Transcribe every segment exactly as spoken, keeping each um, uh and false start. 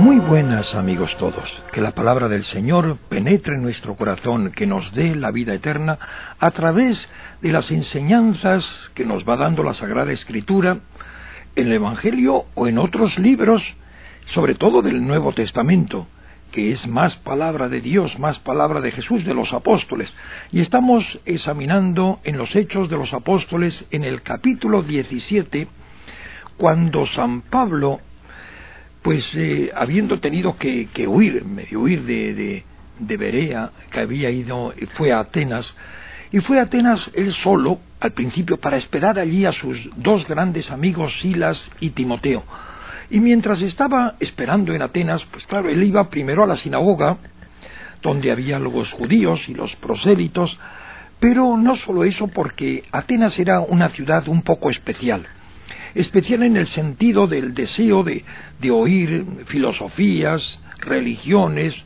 Muy buenas, amigos todos. Que la palabra del Señor penetre en nuestro corazón, que nos dé la vida eterna a través de las enseñanzas que nos va dando la Sagrada Escritura en el Evangelio o en otros libros, sobre todo del Nuevo Testamento, que es más palabra de Dios, más palabra de Jesús, de los apóstoles. Y estamos examinando en los Hechos de los Apóstoles, en el capítulo diecisiete, cuando San Pablo, pues eh, habiendo tenido que, que huir, medio huir de, de, de Berea, que había ido, fue a Atenas, y fue a Atenas él solo, al principio, para esperar allí a sus dos grandes amigos, Silas y Timoteo. Y mientras estaba esperando en Atenas, pues claro, él iba primero a la sinagoga, donde había los judíos y los prosélitos, pero no solo eso, porque Atenas era una ciudad un poco especial. Especial en el sentido del deseo de, de oír filosofías, religiones.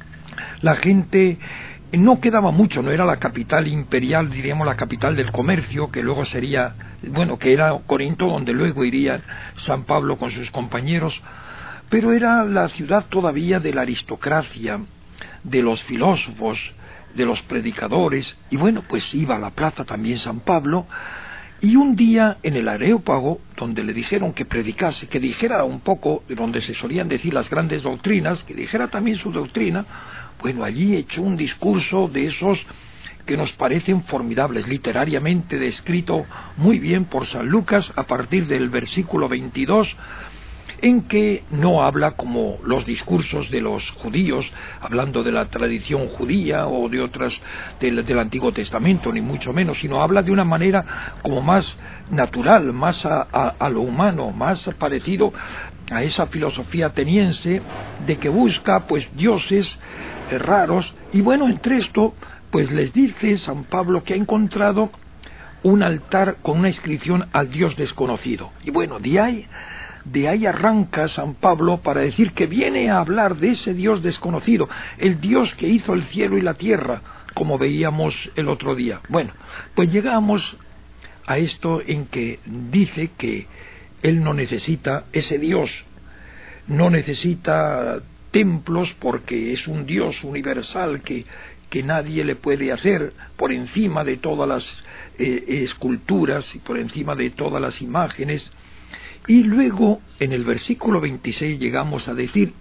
La gente no quedaba mucho, no era la capital imperial, diríamos la capital del comercio, que luego sería, bueno, que era Corinto, donde luego iría San Pablo con sus compañeros, pero era la ciudad todavía de la aristocracia, de los filósofos, de los predicadores, y bueno, pues iba a la plaza también San Pablo. Y un día en el Areópago, donde le dijeron que predicase, que dijera un poco de donde se solían decir las grandes doctrinas, que dijera también su doctrina, bueno, allí echó un discurso de esos que nos parecen formidables, literariamente descrito muy bien por San Lucas a partir del versículo veintidós, en que no habla como los discursos de los judíos, hablando de la tradición judía o de otras del, del Antiguo Testamento, ni mucho menos, sino habla de una manera como más natural, más a, a, a lo humano, más parecido a esa filosofía ateniense de que busca pues dioses eh, raros. Y bueno, entre esto pues les dice San Pablo que ha encontrado un altar con una inscripción al Dios desconocido. Y bueno, de ahí De ahí arranca San Pablo para decir que viene a hablar de ese Dios desconocido, el Dios que hizo el cielo y la tierra, como veíamos el otro día. Bueno, pues llegamos a esto en que dice que él no necesita ese Dios, no necesita templos porque es un Dios universal que, que nadie le puede hacer por encima de todas las eh, esculturas y por encima de todas las imágenes. Y luego, en el versículo veintiséis, llegamos a decir,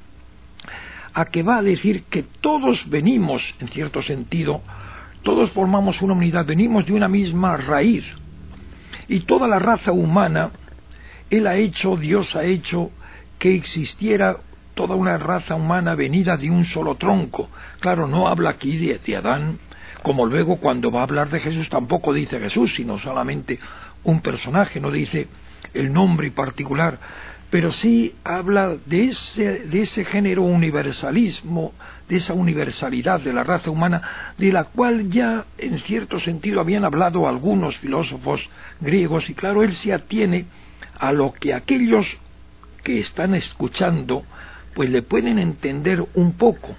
a que va a decir que todos venimos, en cierto sentido, todos formamos una unidad, venimos de una misma raíz. Y toda la raza humana, Él ha hecho, Dios ha hecho, que existiera toda una raza humana venida de un solo tronco. Claro, no habla aquí de, de Adán, como luego cuando va a hablar de Jesús tampoco dice Jesús, sino solamente un personaje, no dice el nombre particular, pero sí habla de ese, de ese género universalismo, de esa universalidad de la raza humana, de la cual ya en cierto sentido habían hablado algunos filósofos griegos, y claro, él se atiene a lo que aquellos que están escuchando pues le pueden entender un poco.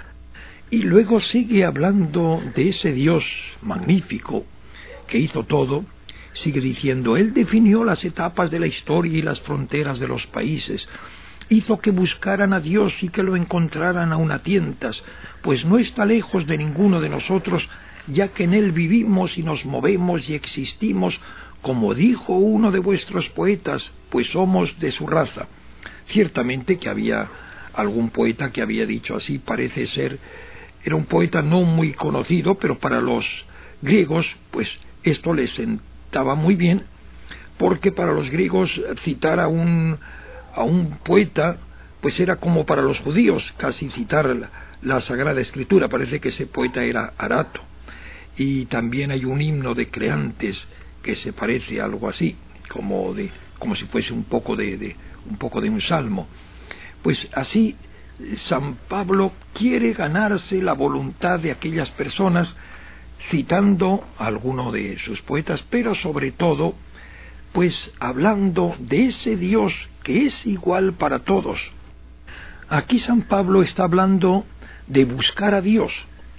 Y luego sigue hablando de ese Dios magnífico que hizo todo. Sigue diciendo, Él definió las etapas de la historia y las fronteras de los países, hizo que buscaran a Dios y que lo encontraran aún a tientas, pues no está lejos de ninguno de nosotros, ya que en Él vivimos y nos movemos y existimos, como dijo uno de vuestros poetas, pues somos de su raza. Ciertamente que había algún poeta que había dicho así, parece ser, era un poeta no muy conocido, pero para los griegos, pues esto les estaba muy bien, porque para los griegos citar a un, a un poeta, pues era como para los judíos, casi citar la, la Sagrada Escritura. Parece que ese poeta era Arato. Y también hay un himno de Creantes que se parece a algo así, como, de, como si fuese un poco de, de, un poco de un salmo. Pues así San Pablo quiere ganarse la voluntad de aquellas personas, citando a alguno de sus poetas, pero sobre todo, pues hablando de ese Dios que es igual para todos. Aquí San Pablo está hablando de buscar a Dios,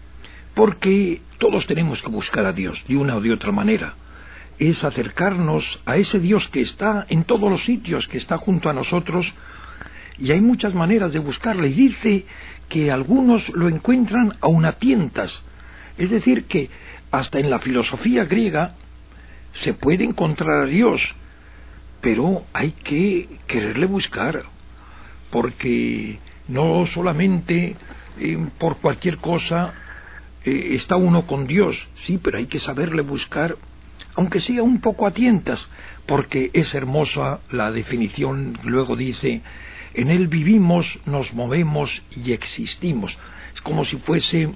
porque todos tenemos que buscar a Dios de una o de otra manera. Es acercarnos a ese Dios que está en todos los sitios, que está junto a nosotros, y hay muchas maneras de buscarla, y dice que algunos lo encuentran aun a tientas, es decir, que hasta en la filosofía griega se puede encontrar a Dios, pero hay que quererle buscar, porque no solamente eh, por cualquier cosa eh, está uno con Dios, sí, pero hay que saberle buscar, aunque sea un poco a tientas, porque es hermosa la definición. Luego dice: en Él vivimos, nos movemos y existimos. Es como si fuese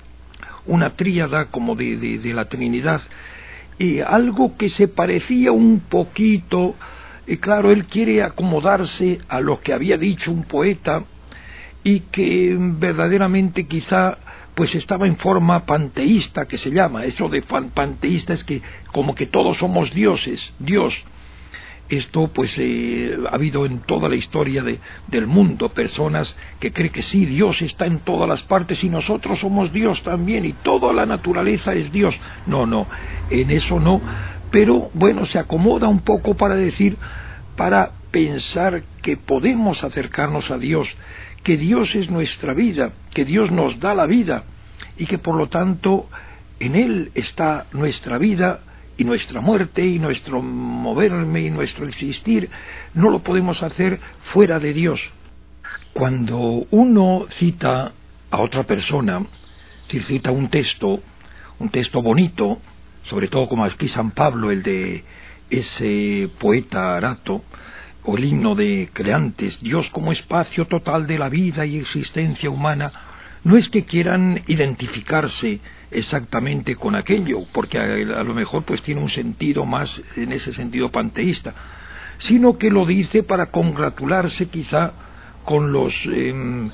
una tríada como de, de, de la Trinidad, y algo que se parecía un poquito, y claro, él quiere acomodarse a lo que había dicho un poeta, y que verdaderamente quizá pues estaba en forma panteísta, que se llama. Eso de panteísta es que como que todos somos dioses, Dios. Esto pues eh, ha habido en toda la historia de, del mundo personas que creen que sí, Dios está en todas las partes y nosotros somos Dios también y toda la naturaleza es Dios. No, no, en eso no, pero bueno, se acomoda un poco para decir, para pensar que podemos acercarnos a Dios, que Dios es nuestra vida, que Dios nos da la vida y que por lo tanto en Él está nuestra vida y nuestra muerte y nuestro moverme y nuestro existir. No lo podemos hacer fuera de Dios. Cuando uno cita a otra persona, si cita un texto, un texto bonito, sobre todo como aquí San Pablo, el de ese poeta Arato, o el himno de Creantes, Dios como espacio total de la vida y existencia humana, no es que quieran identificarse exactamente con aquello, porque a, a lo mejor pues tiene un sentido más en ese sentido panteísta, sino que lo dice para congratularse quizá con los eh,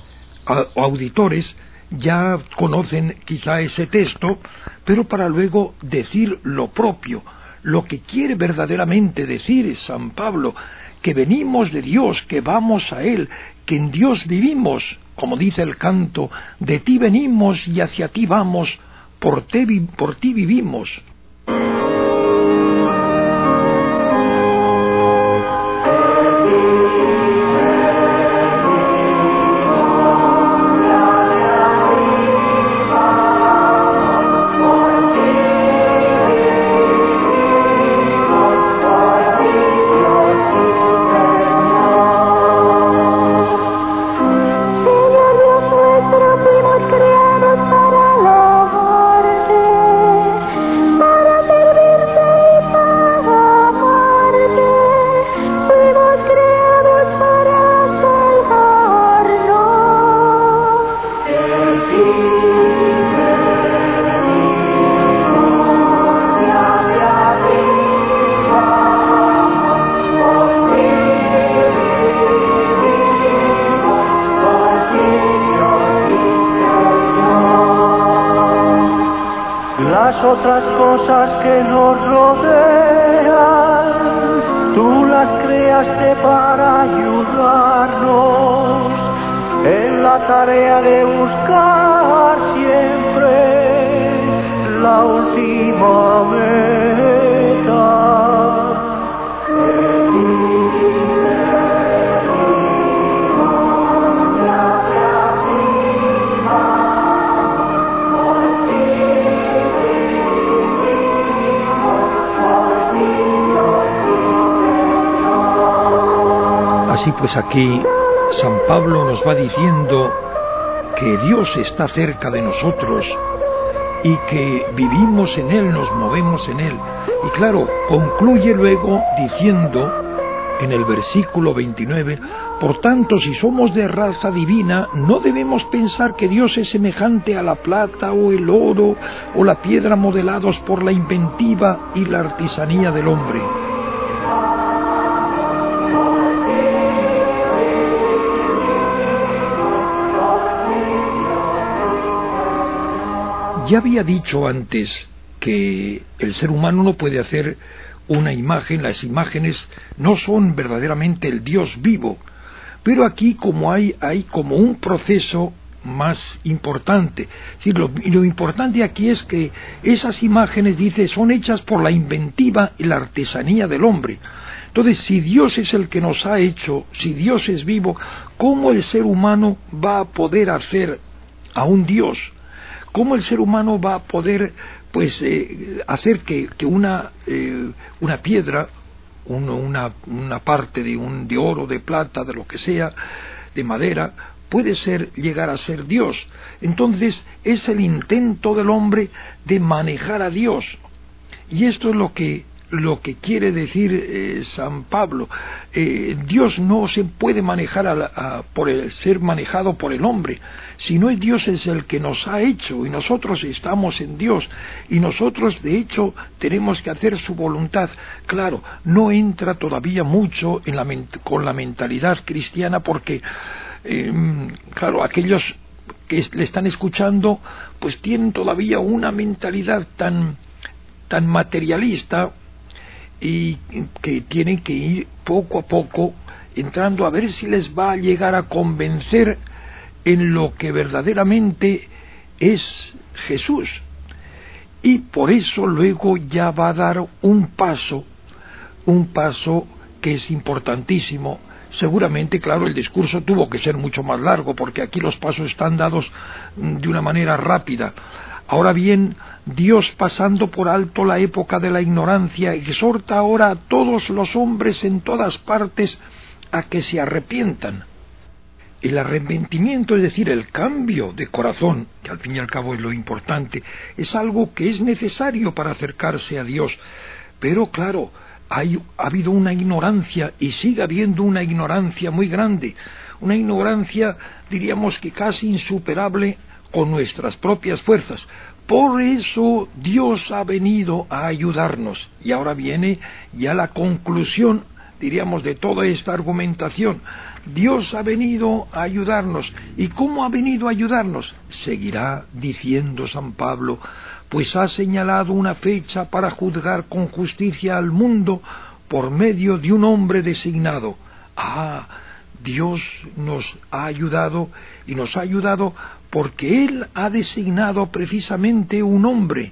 auditores, ya conocen quizá ese texto, pero para luego decir lo propio, lo que quiere verdaderamente decir San Pablo, que venimos de Dios, que vamos a Él, que en Dios vivimos, como dice el canto, de ti venimos y hacia ti vamos, por ti, por ti vivimos. Otras cosas que nos rodean, tú las creaste para ayudarnos en la tarea de buscar siempre la última meta. Así pues aquí San Pablo nos va diciendo que Dios está cerca de nosotros y que vivimos en Él, nos movemos en Él. Y claro, concluye luego diciendo en el versículo veintinueve: por tanto, si somos de raza divina, no debemos pensar que Dios es semejante a la plata o el oro o la piedra modelados por la inventiva y la artesanía del hombre. Ya había dicho antes que el ser humano no puede hacer una imagen, las imágenes no son verdaderamente el Dios vivo, pero aquí como hay, hay como un proceso más importante. Es decir, lo, lo importante aquí es que esas imágenes, dice, son hechas por la inventiva y la artesanía del hombre. Entonces, si Dios es el que nos ha hecho, si Dios es vivo, ¿cómo el ser humano va a poder hacer a un Dios? ¿Cómo el ser humano va a poder pues eh, hacer que, que una, eh, una piedra, uno, una, una parte de, un, de oro, de plata, de lo que sea, de madera, puede ser llegar a ser Dios? Entonces es el intento del hombre de manejar a Dios, y esto es lo que lo que quiere decir eh, San Pablo. Eh, Dios no se puede manejar a, a, por el, ser manejado por el hombre, sino es Dios es el que nos ha hecho, y nosotros estamos en Dios, y nosotros de hecho tenemos que hacer su voluntad. Claro, no entra todavía mucho en la, con la mentalidad cristiana, porque eh, claro, aquellos que le están escuchando pues tienen todavía una mentalidad tan tan materialista, y que tienen que ir poco a poco entrando a ver si les va a llegar a convencer en lo que verdaderamente es Jesús. Y por eso luego ya va a dar un paso, un paso que es importantísimo. Seguramente, claro, el discurso tuvo que ser mucho más largo, porque aquí los pasos están dados de una manera rápida. Ahora bien, Dios, pasando por alto la época de la ignorancia, exhorta ahora a todos los hombres en todas partes a que se arrepientan. El arrepentimiento, es decir, el cambio de corazón, que al fin y al cabo es lo importante, es algo que es necesario para acercarse a Dios. Pero claro, hay, ha habido una ignorancia, y sigue habiendo una ignorancia muy grande, una ignorancia, diríamos que casi insuperable, con nuestras propias fuerzas. Por eso Dios ha venido a ayudarnos. Y ahora viene ya la conclusión, diríamos, de toda esta argumentación. Dios ha venido a ayudarnos. ¿Y cómo ha venido a ayudarnos? Seguirá diciendo San Pablo, pues ha señalado una fecha para juzgar con justicia al mundo por medio de un hombre designado. Ah, Dios nos ha ayudado, y nos ha ayudado porque Él ha designado precisamente un hombre.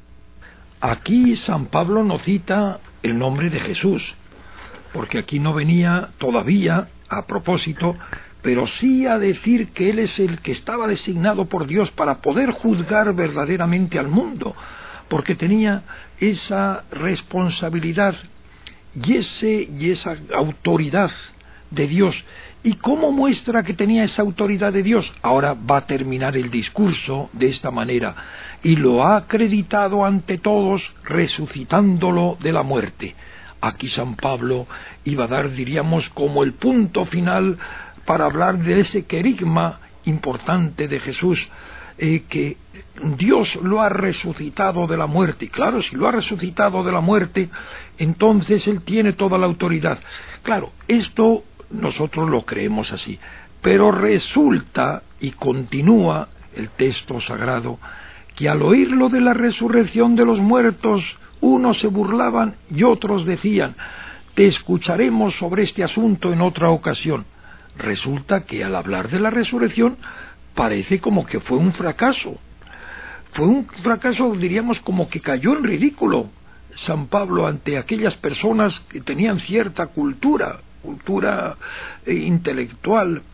Aquí San Pablo no cita el nombre de Jesús, porque aquí no venía todavía a propósito, pero sí a decir que Él es el que estaba designado por Dios para poder juzgar verdaderamente al mundo, porque tenía esa responsabilidad y, ese, y esa autoridad de Dios. ¿Y cómo muestra que tenía esa autoridad de Dios? Ahora va a terminar el discurso de esta manera: y lo ha acreditado ante todos, resucitándolo de la muerte. Aquí San Pablo iba a dar, diríamos, como el punto final para hablar de ese querigma importante de Jesús, eh, que Dios lo ha resucitado de la muerte. Y claro, si lo ha resucitado de la muerte, entonces Él tiene toda la autoridad. Claro, esto nosotros lo creemos así, pero resulta, y continúa el texto sagrado, que al oír lo de la resurrección de los muertos, unos se burlaban y otros decían: te escucharemos sobre este asunto en otra ocasión. Resulta que al hablar de la resurrección parece como que fue un fracaso. Fue un fracaso, diríamos, como que cayó en ridículo San Pablo ante aquellas personas que tenían cierta cultura, cultura eh, intelectual.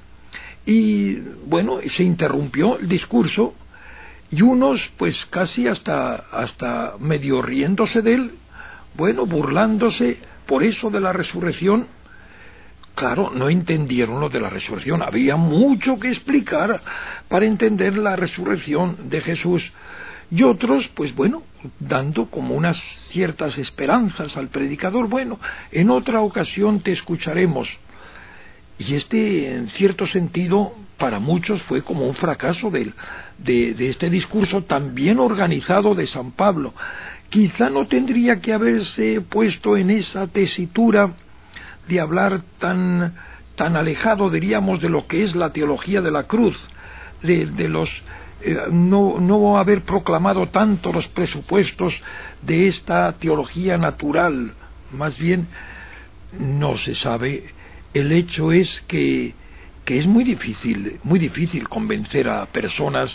Y bueno, se interrumpió el discurso, y unos pues casi hasta, hasta medio riéndose de él, bueno, burlándose por eso de la resurrección. Claro, no entendieron lo de la resurrección. Había mucho que explicar para entender la resurrección de Jesús. Y otros, pues bueno, dando como unas ciertas esperanzas al predicador: bueno, en otra ocasión te escucharemos. Y este, en cierto sentido, para muchos fue como un fracaso de, de, de este discurso tan bien organizado de San Pablo. Quizá no tendría que haberse puesto en esa tesitura de hablar tan, tan alejado, diríamos, de lo que es la teología de la cruz, de, de los... Eh, no, no haber proclamado tanto los presupuestos de esta teología natural. Más bien, no se sabe. El hecho es que, que es muy difícil, muy difícil convencer a personas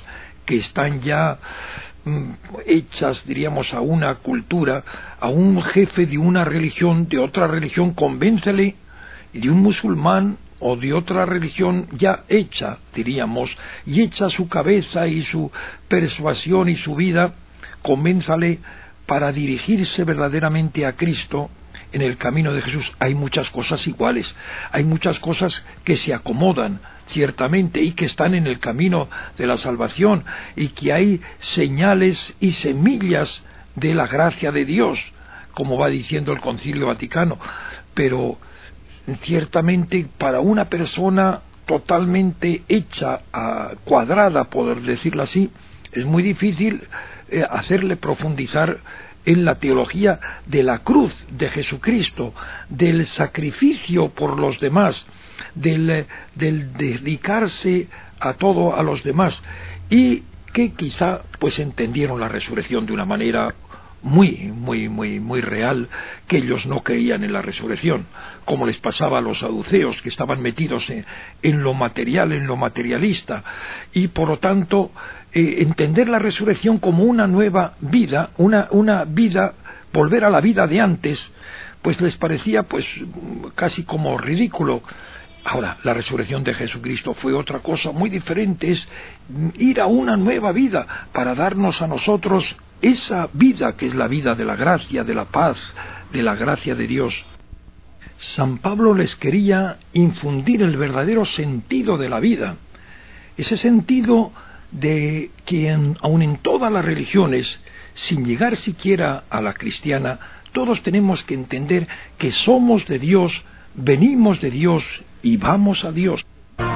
que están ya mm, hechas, diríamos, a una cultura, a un jefe de una religión, de otra religión, convéncele, de un musulmán o de otra religión ya hecha, diríamos, y hecha su cabeza y su persuasión y su vida, convénzale para dirigirse verdaderamente a Cristo en el camino de Jesús. Hay muchas cosas iguales, hay muchas cosas que se acomodan, ciertamente, y que están en el camino de la salvación, y que hay señales y semillas de la gracia de Dios, como va diciendo el Concilio Vaticano, pero ciertamente para una persona totalmente hecha, a, cuadrada, por decirlo así, es muy difícil eh, hacerle profundizar en la teología de la cruz de Jesucristo, del sacrificio por los demás, del, del dedicarse a todo a los demás, y que quizá pues entendieron la resurrección de una manera muy, muy, muy, muy real, que ellos no creían en la resurrección, como les pasaba a los saduceos, que estaban metidos en, en lo material, en lo materialista, y por lo tanto eh, entender la resurrección como una nueva vida, una, una vida, volver a la vida de antes, pues les parecía pues casi como ridículo. Ahora, la resurrección de Jesucristo fue otra cosa muy diferente, es ir a una nueva vida para darnos a nosotros esa vida que es la vida de la gracia, de la paz, de la gracia de Dios. San Pablo les quería infundir el verdadero sentido de la vida, ese sentido de que en, aun en todas las religiones, sin llegar siquiera a la cristiana, todos tenemos que entender que somos de Dios, venimos de Dios y vamos a Dios.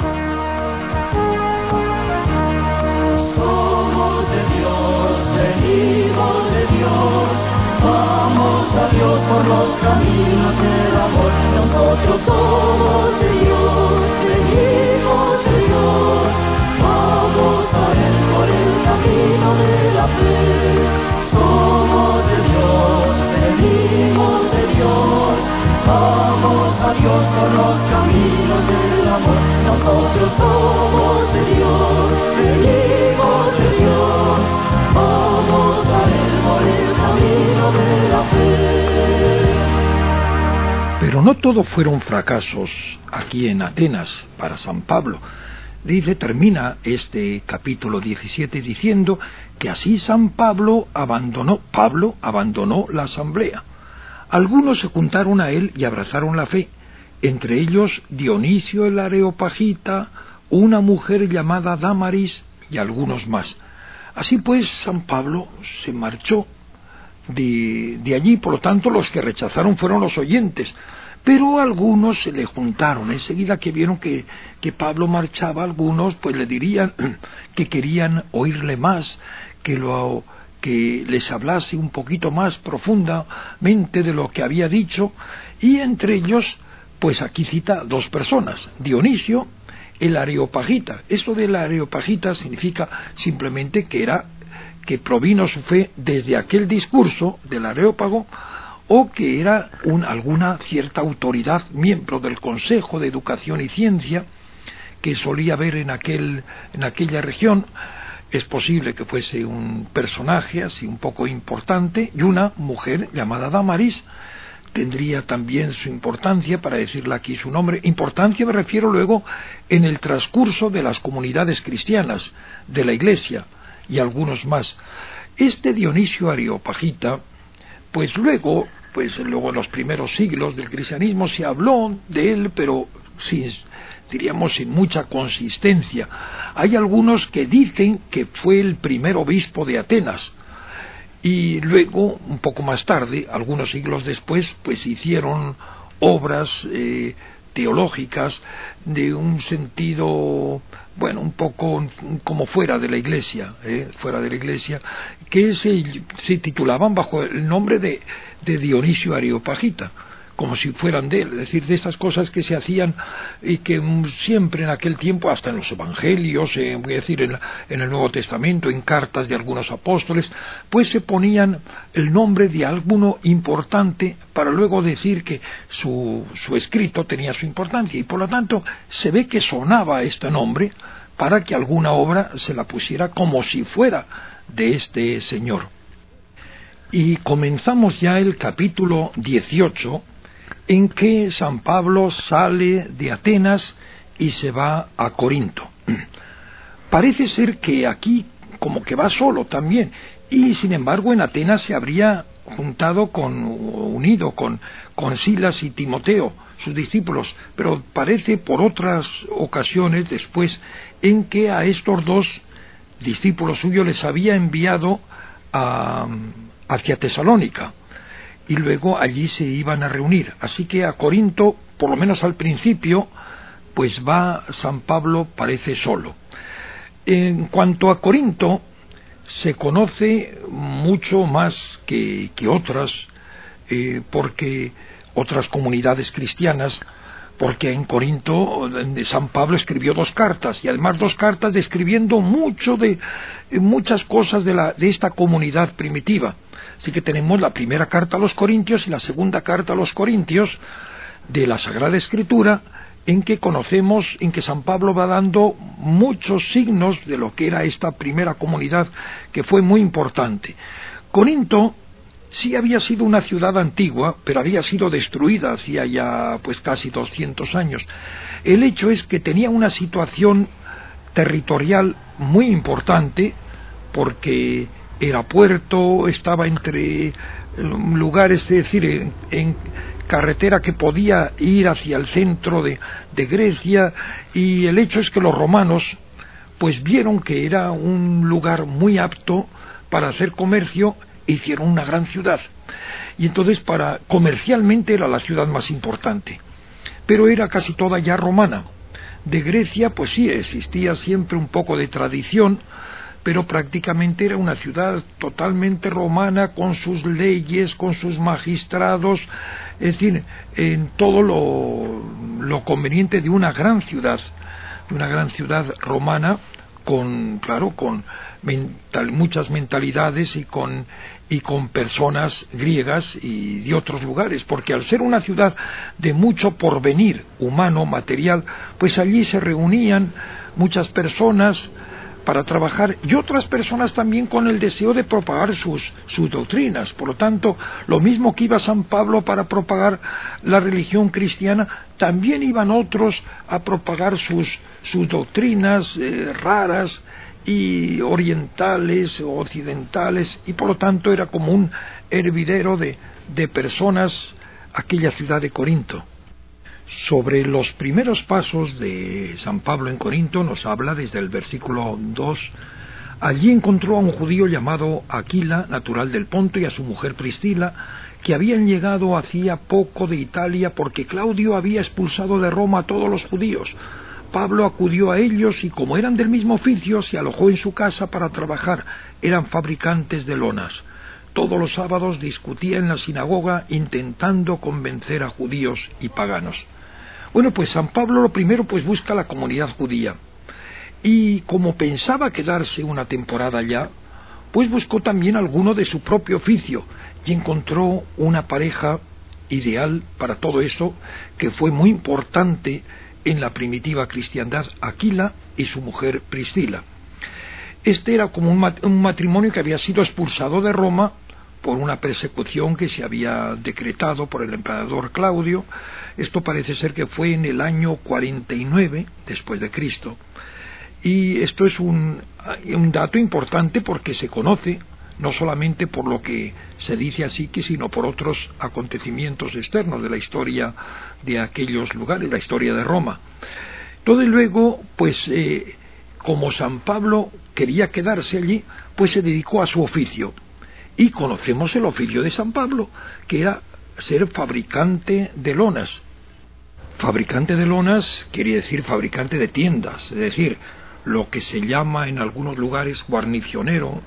Dios por los caminos del amor, nosotros somos de Dios, venimos de Dios, vamos a Él por el camino de la fe. Somos de Dios, venimos de Dios, vamos a Dios por los caminos del amor, nosotros somos de Dios, venimos de Dios, vamos a Él por el camino de la fe. Pero no todo fueron fracasos aquí en Atenas para San Pablo. Dice, termina este capítulo diecisiete diciendo que así San Pablo abandonó, Pablo abandonó la asamblea. Algunos se juntaron a él y abrazaron la fe, entre ellos Dionisio el Areopagita, una mujer llamada Dámaris y algunos más. Así pues, San Pablo se marchó De, de allí, por lo tanto, los que rechazaron fueron los oyentes, pero algunos se le juntaron. Enseguida que vieron que, que Pablo marchaba, algunos pues le dirían que querían oírle más, que, lo, que les hablase un poquito más profundamente de lo que había dicho, y entre ellos, pues aquí cita dos personas, Dionisio, el Areopagita. Esto del Areopagita significa simplemente que era que provino su fe desde aquel discurso del Areópago, o que era un, alguna cierta autoridad, miembro del Consejo de Educación y Ciencia, que solía haber en, aquel, en aquella región. Es posible que fuese un personaje así un poco importante, y una mujer llamada Dámaris tendría también su importancia, para decirle aquí su nombre. Importancia me refiero luego en el transcurso de las comunidades cristianas, de la Iglesia, y algunos más. Este Dionisio Areopagita, pues luego, pues luego en los primeros siglos del cristianismo se habló de él, pero sin, diríamos, sin mucha consistencia. Hay algunos que dicen que fue el primer obispo de Atenas, y luego, un poco más tarde, algunos siglos después, pues hicieron obras eh, teológicas de un sentido, bueno, un poco como fuera de la Iglesia, ¿eh? fuera de la Iglesia, que se, se titulaban bajo el nombre de, de Dionisio Areopagita, como si fueran de él, es decir, de esas cosas que se hacían y que siempre en aquel tiempo, hasta en los evangelios, eh, voy a decir, en, en el Nuevo Testamento, en cartas de algunos apóstoles, pues se ponían el nombre de alguno importante para luego decir que su, su escrito tenía su importancia, y por lo tanto se ve que sonaba este nombre, para que alguna obra se la pusiera como si fuera de este señor. Y comenzamos ya el capítulo dieciocho, en que San Pablo sale de Atenas y se va a Corinto. Parece ser que aquí como que va solo también, y sin embargo en Atenas se habría juntado con, unido con, con Silas y Timoteo, sus discípulos, pero parece por otras ocasiones después en que a estos dos discípulos suyos les había enviado a, hacia Tesalónica, y luego allí se iban a reunir. Así que a Corinto, por lo menos al principio, pues va San Pablo, parece solo. En cuanto a Corinto, se conoce mucho más que, que otras, eh, porque otras comunidades cristianas, porque en Corinto San Pablo escribió dos cartas, y además dos cartas describiendo mucho de muchas cosas de, la, de esta comunidad primitiva. Así que tenemos la primera carta a los Corintios y la segunda carta a los Corintios de la Sagrada Escritura, en que conocemos, en que San Pablo va dando muchos signos de lo que era esta primera comunidad, que fue muy importante. Corinto sí había sido una ciudad antigua, pero había sido destruida hacía ya pues casi doscientos años. El hecho es que tenía una situación territorial muy importante, porque era puerto, estaba entre lugares, es decir, en, en carretera que podía ir hacia el centro de, de Grecia, y el hecho es que los romanos pues vieron que era un lugar muy apto para hacer comercio, e hicieron una gran ciudad, y entonces para comercialmente era la ciudad más importante, pero era casi toda ya romana. De Grecia pues sí existía siempre un poco de tradición, pero prácticamente era una ciudad totalmente romana, con sus leyes, con sus magistrados, es decir, en todo lo, lo conveniente de una gran ciudad, de una gran ciudad romana, con, claro, con mental, muchas mentalidades y con, y con personas griegas y de otros lugares, porque al ser una ciudad de mucho porvenir humano, material, pues allí se reunían muchas personas para trabajar, y otras personas también con el deseo de propagar sus, sus doctrinas. Por lo tanto, lo mismo que iba San Pablo para propagar la religión cristiana, también iban otros a propagar sus, sus doctrinas eh, raras y orientales o occidentales, y por lo tanto era como un hervidero de, de personas aquella ciudad de Corinto. Sobre los primeros pasos de San Pablo en Corinto nos habla desde el versículo dos. Allí encontró a un judío llamado Aquila, natural del Ponto, y a su mujer Priscila, que habían llegado hacía poco de Italia, porque Claudio había expulsado de Roma a todos los judíos. Pablo acudió a ellos, y como eran del mismo oficio, se alojó en su casa para trabajar. Eran fabricantes de lonas. Todos los sábados discutía en la sinagoga, intentando convencer a judíos y paganos. Bueno, pues San Pablo lo primero pues busca la comunidad judía, y como pensaba quedarse una temporada allá, pues buscó también alguno de su propio oficio, y encontró una pareja ideal para todo eso, que fue muy importante en la primitiva cristiandad, Aquila y su mujer Priscila. Este era como un matrimonio que había sido expulsado de Roma por una persecución que se había decretado por el emperador Claudio. Esto parece ser que fue en el año cuarenta y nueve después de Cristo. Y esto es un, un dato importante, porque se conoce no solamente por lo que se dice así, que sino por otros acontecimientos externos de la historia de aquellos lugares, la historia de Roma. Todo y luego, pues, eh, como San Pablo quería quedarse allí, pues se dedicó a su oficio. Y conocemos el oficio de San Pablo, que era ser fabricante de lonas. Fabricante de lonas quiere decir fabricante de tiendas, es decir, lo que se llama en algunos lugares guarnicionero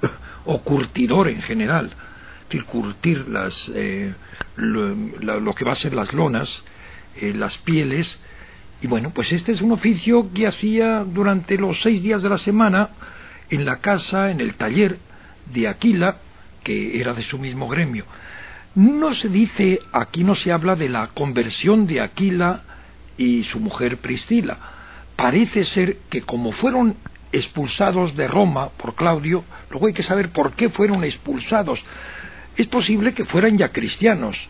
o curtidor en general, es decir, curtir las, eh, lo, lo que va a ser las lonas, eh, las pieles. Y bueno, pues este es un oficio que hacía durante los seis días de la semana en la casa, en el taller de Aquila, que era de su mismo gremio. No se dice, aquí no se habla de la conversión de Aquila y su mujer Priscila, parece ser que como fueron expulsados de Roma por Claudio, luego hay que saber por qué fueron expulsados. Es posible que fueran ya cristianos,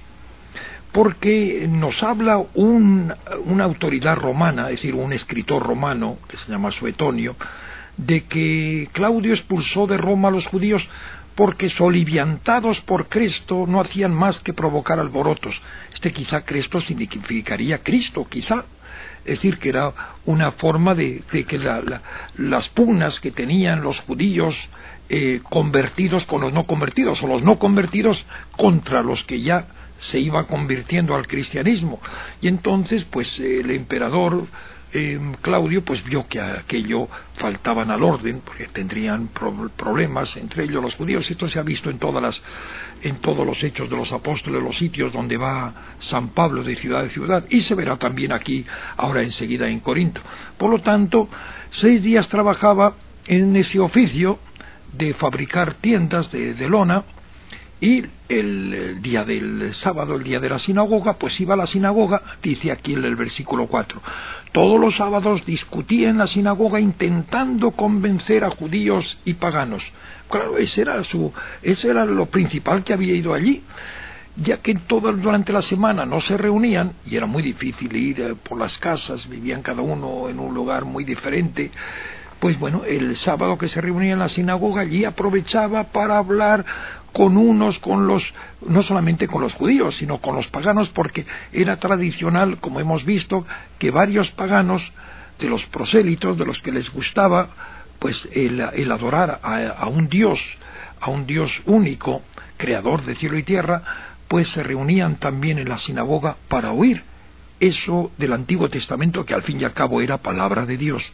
porque nos habla un, una autoridad romana, es decir, un escritor romano, que se llama Suetonio, de que Claudio expulsó de Roma a los judíos porque soliviantados por Cristo no hacían más que provocar alborotos. Este quizá Cristo significaría Cristo, quizá. Es decir, que era una forma de, de que la, la, las pugnas que tenían los judíos eh, convertidos con los no convertidos, o los no convertidos contra los que ya se iban convirtiendo al cristianismo. Y entonces, pues, eh, el emperador eh, Claudio, pues vio que aquello faltaban al orden, porque tendrían pro- problemas entre ellos los judíos. Esto se ha visto en todas las en todos los hechos de los apóstoles, los sitios donde va San Pablo de ciudad a ciudad, y se verá también aquí ahora enseguida en Corinto. Por lo tanto, seis días trabajaba en ese oficio de fabricar tiendas de, de lona, y el, el día del sábado, el día de la sinagoga, pues iba a la sinagoga, dice aquí en el versículo cuatro. Todos los sábados discutía en la sinagoga intentando convencer a judíos y paganos. Claro, ese era su, ese era lo principal que había ido allí, ya que todo, durante la semana no se reunían, y era muy difícil ir eh, por las casas, vivían cada uno en un lugar muy diferente. Pues bueno, el sábado que se reunía en la sinagoga, allí aprovechaba para hablar con unos, con los, no solamente con los judíos, sino con los paganos, porque era tradicional, como hemos visto, que varios paganos, de los prosélitos, de los que les gustaba, pues el, el adorar a, a un Dios, a un Dios único, creador de cielo y tierra, pues se reunían también en la sinagoga para oír eso del Antiguo Testamento, que al fin y al cabo era palabra de Dios.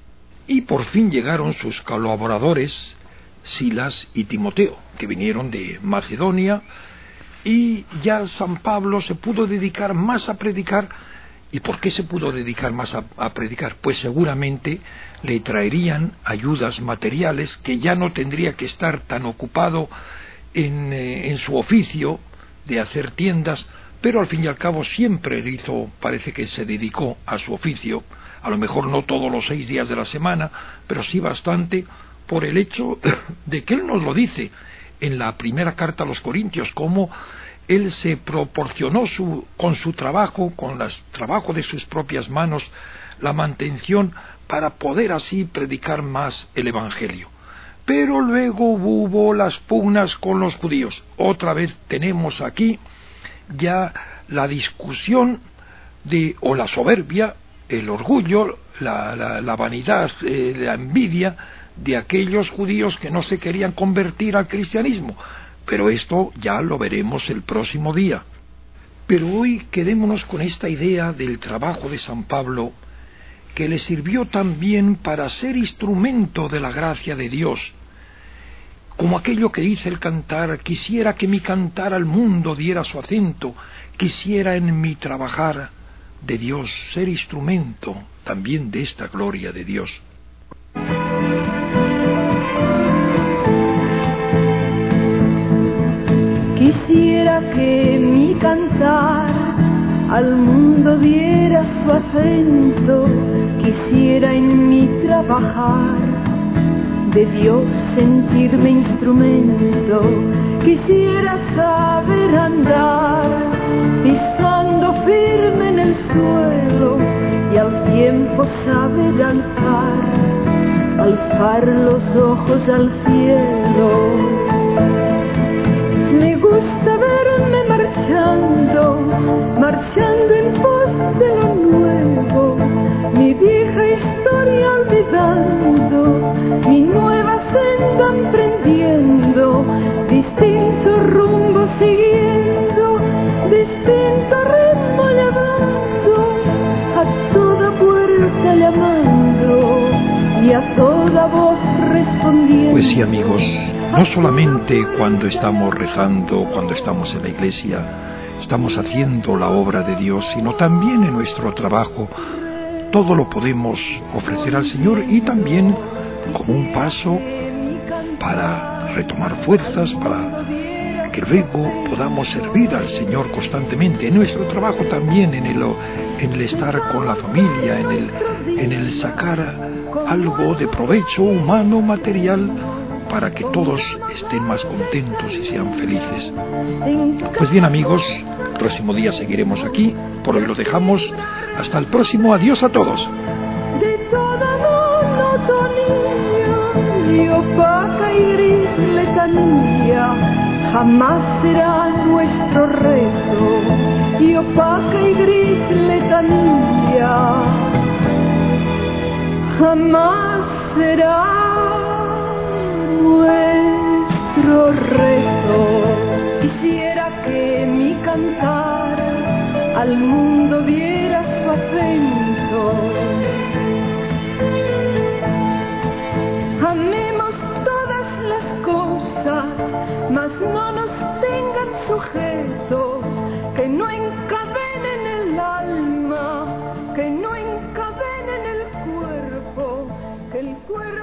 Y por fin llegaron sus colaboradores, Silas y Timoteo, que vinieron de Macedonia, y ya San Pablo se pudo dedicar más a predicar. ¿Y por qué se pudo dedicar más a, a predicar? Pues seguramente le traerían ayudas materiales, que ya no tendría que estar tan ocupado en, eh, en su oficio de hacer tiendas, pero al fin y al cabo siempre hizo, parece que se dedicó a su oficio, a lo mejor no todos los seis días de la semana, pero sí bastante, por el hecho de que él nos lo dice en la primera carta a los Corintios, cómo él se proporcionó su, con su trabajo, con el trabajo de sus propias manos, la mantención para poder así predicar más el Evangelio. Pero luego hubo las pugnas con los judíos. Otra vez tenemos aquí ya la discusión de, o la soberbia, el orgullo, la, la, la vanidad, eh, la envidia de aquellos judíos que no se querían convertir al cristianismo. Pero esto ya lo veremos el próximo día. Pero hoy quedémonos con esta idea del trabajo de San Pablo, que le sirvió también para ser instrumento de la gracia de Dios. Como aquello que dice el cantar: quisiera que mi cantar al mundo diera su acento, quisiera en mi trabajar de Dios ser instrumento también de esta gloria de Dios. Quisiera que mi cantar al mundo diera su acento, quisiera en mi trabajar de Dios sentirme instrumento, quisiera saber andar pisando firme en el suelo y al tiempo saber alzar, alzar los ojos al cielo. Me gusta verme marchando, marchando en pos de lo nuevo, mi vieja historia olvidando, mi nueva senda emprendiendo, distinto rumbo siguiendo, distinto ritmo llevando, a toda puerta llamando y a toda voz respondiendo. Pues sí, amigos, no solamente cuando estamos rezando, cuando estamos en la iglesia, estamos haciendo la obra de Dios, sino también en nuestro trabajo. Todo lo podemos ofrecer al Señor, y también como un paso para retomar fuerzas, para que luego podamos servir al Señor constantemente, en nuestro trabajo también, en el, en el estar con la familia, en el, en el sacar algo de provecho humano, material, para que todos estén más contentos y sean felices. Pues bien, amigos, el próximo día seguiremos aquí. Por hoy los dejamos. Hasta el próximo. Adiós a todos. De toda monotonía y opaca y gris letanía, jamás será nuestro reto. Y opaca y gris letanía, jamás será nuestro reto. Quisiera que mi cantar al mundo viera su acento. Amemos todas las cosas, mas no nos tengan sujetos, que no encadenen el alma, que no encadenen el cuerpo, que el cuerpo